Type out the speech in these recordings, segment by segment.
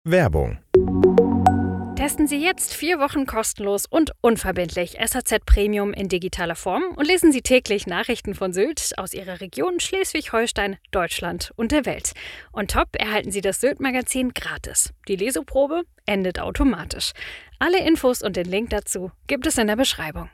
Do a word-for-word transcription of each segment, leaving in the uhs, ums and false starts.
Werbung. Testen Sie jetzt vier Wochen kostenlos und unverbindlich S A Z Premium in digitaler Form und lesen Sie täglich Nachrichten von Sylt aus Ihrer Region Schleswig-Holstein, Deutschland und der Welt. On top erhalten Sie das Sylt-Magazin gratis. Die Leseprobe endet automatisch. Alle Infos und den Link dazu gibt es in der Beschreibung.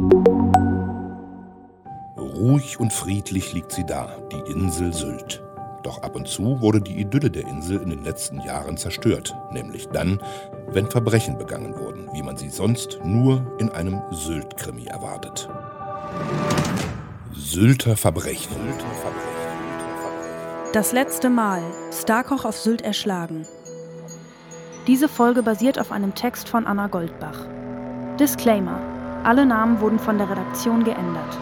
Ruhig und friedlich liegt sie da, die Insel Sylt. Doch ab und zu wurde die Idylle der Insel in den letzten Jahren zerstört, nämlich dann, wenn Verbrechen begangen wurden, wie man sie sonst nur in einem Sylt-Krimi erwartet. Sylter Verbrechen. Das letzte Mal. Starkoch auf Sylt erschlagen. Diese Folge basiert auf einem Text von Anna Goldbach. Disclaimer: Alle Namen wurden von der Redaktion geändert.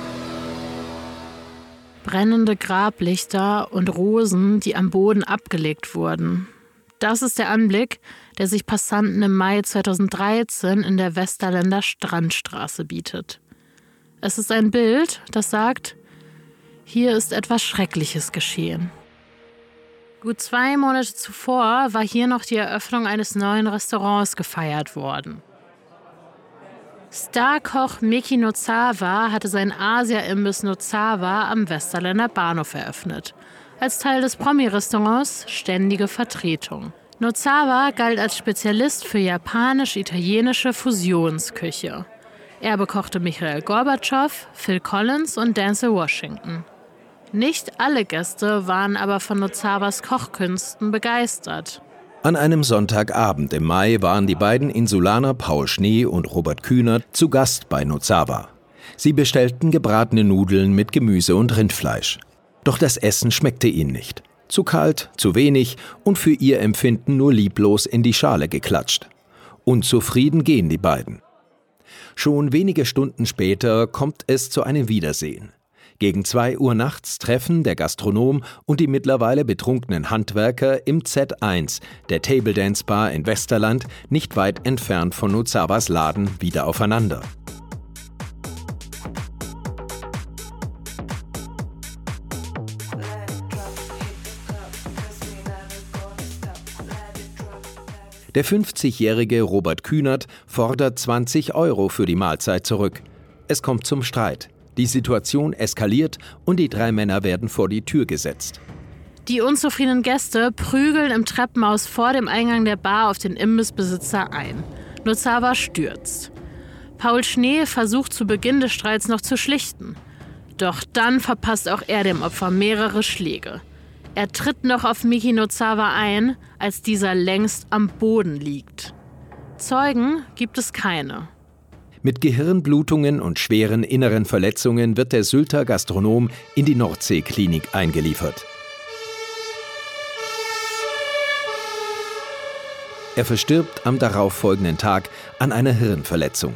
Brennende Grablichter und Rosen, die am Boden abgelegt wurden. Das ist der Anblick, der sich Passanten im Mai zweitausenddreizehn in der Westerländer Strandstraße bietet. Es ist ein Bild, das sagt, hier ist etwas Schreckliches geschehen. Gut zwei Monate zuvor war hier noch die Eröffnung eines neuen Restaurants gefeiert worden. Starkoch Miki Nozawa hatte seinen Asia-Imbiss Nozawa am Westerländer Bahnhof eröffnet. Als Teil des Promi-Restaurants ständige Vertretung. Nozawa galt als Spezialist für japanisch-italienische Fusionsküche. Er bekochte Michail Gorbatschow, Phil Collins und Denzel Washington. Nicht alle Gäste waren aber von Nozawas Kochkünsten begeistert. An einem Sonntagabend im Mai waren die beiden Insulaner Paul Schnee und Robert Kühnert zu Gast bei Nozawa. Sie bestellten gebratene Nudeln mit Gemüse und Rindfleisch. Doch das Essen schmeckte ihnen nicht. Zu kalt, zu wenig und für ihr Empfinden nur lieblos in die Schale geklatscht. Unzufrieden gehen die beiden. Schon wenige Stunden später kommt es zu einem Wiedersehen. Gegen zwei Uhr nachts treffen der Gastronom und die mittlerweile betrunkenen Handwerker im Z eins, der Table Dance Bar in Westerland, nicht weit entfernt von Nozawas Laden, wieder aufeinander. Der fünfzigjährige Robert Kühnert fordert zwanzig Euro für die Mahlzeit zurück. Es kommt zum Streit. Die Situation eskaliert und die drei Männer werden vor die Tür gesetzt. Die unzufriedenen Gäste prügeln im Treppenhaus vor dem Eingang der Bar auf den Imbissbesitzer ein. Nozawa stürzt. Paul Schnee versucht zu Beginn des Streits noch zu schlichten. Doch dann verpasst auch er dem Opfer mehrere Schläge. Er tritt noch auf Miki Nozawa ein, als dieser längst am Boden liegt. Zeugen gibt es keine. Mit Gehirnblutungen und schweren inneren Verletzungen wird der Sylter Gastronom in die Nordsee-Klinik eingeliefert. Er verstirbt am darauffolgenden Tag an einer Hirnverletzung.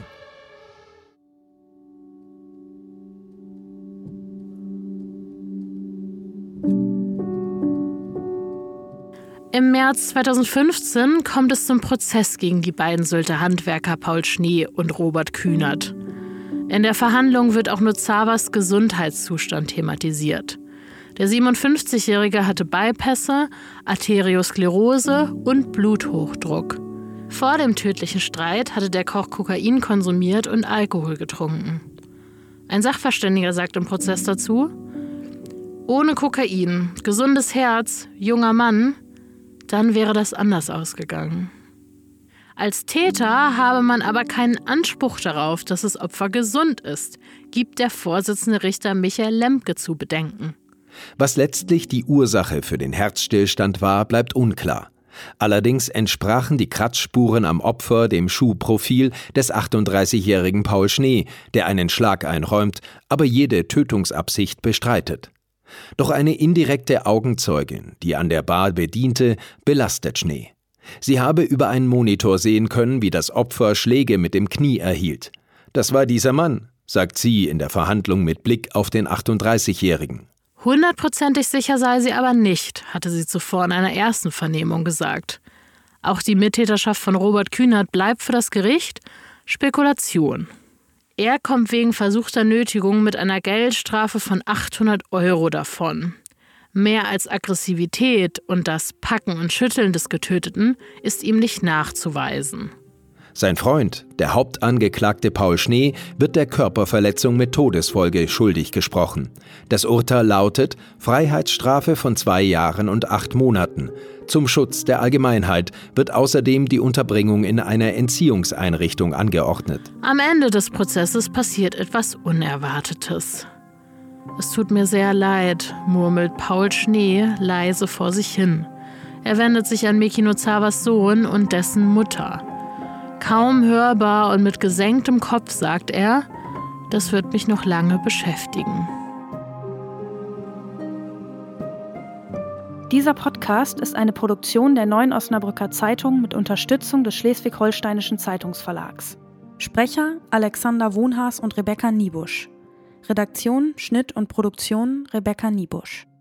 Im März zweitausendfünfzehn kommt es zum Prozess gegen die beiden Sylter Handwerker Paul Schnee und Robert Kühnert. In der Verhandlung wird auch Nozawas Gesundheitszustand thematisiert. Der siebenundfünfzigjährige hatte Bypässe, Arteriosklerose und Bluthochdruck. Vor dem tödlichen Streit hatte der Koch Kokain konsumiert und Alkohol getrunken. Ein Sachverständiger sagt im Prozess dazu: Ohne Kokain, gesundes Herz, junger Mann, dann wäre das anders ausgegangen. Als Täter habe man aber keinen Anspruch darauf, dass das Opfer gesund ist, gibt der Vorsitzende Richter Michael Lemke zu bedenken. Was letztlich die Ursache für den Herzstillstand war, bleibt unklar. Allerdings entsprachen die Kratzspuren am Opfer dem Schuhprofil des achtunddreißigjährigen Paul Schnee, der einen Schlag einräumt, aber jede Tötungsabsicht bestreitet. Doch eine indirekte Augenzeugin, die an der Bar bediente, belastet Schnee. Sie habe über einen Monitor sehen können, wie das Opfer Schläge mit dem Knie erhielt. Das war dieser Mann, sagt sie in der Verhandlung mit Blick auf den achtunddreißigjährigen. Hundertprozentig sicher sei sie aber nicht, hatte sie zuvor in einer ersten Vernehmung gesagt. Auch die Mittäterschaft von Robert Kühnert bleibt für das Gericht Spekulation. Er kommt wegen versuchter Nötigung mit einer Geldstrafe von achthundert Euro davon. Mehr als Aggressivität und das Packen und Schütteln des Getöteten ist ihm nicht nachzuweisen. Sein Freund, der Hauptangeklagte Paul Schnee, wird der Körperverletzung mit Todesfolge schuldig gesprochen. Das Urteil lautet Freiheitsstrafe von zwei Jahren und acht Monaten. Zum Schutz der Allgemeinheit wird außerdem die Unterbringung in einer Entziehungseinrichtung angeordnet. Am Ende des Prozesses passiert etwas Unerwartetes. »Es tut mir sehr leid«, murmelt Paul Schnee leise vor sich hin. Er wendet sich an Miki Nozawas Sohn und dessen Mutter. Kaum hörbar und mit gesenktem Kopf sagt er, das wird mich noch lange beschäftigen. Dieser Podcast ist eine Produktion der Neuen Osnabrücker Zeitung mit Unterstützung des Schleswig-Holsteinischen Zeitungsverlags. Sprecher Alexander Wohnhaas und Rebecca Niebusch. Redaktion, Schnitt und Produktion Rebecca Niebusch.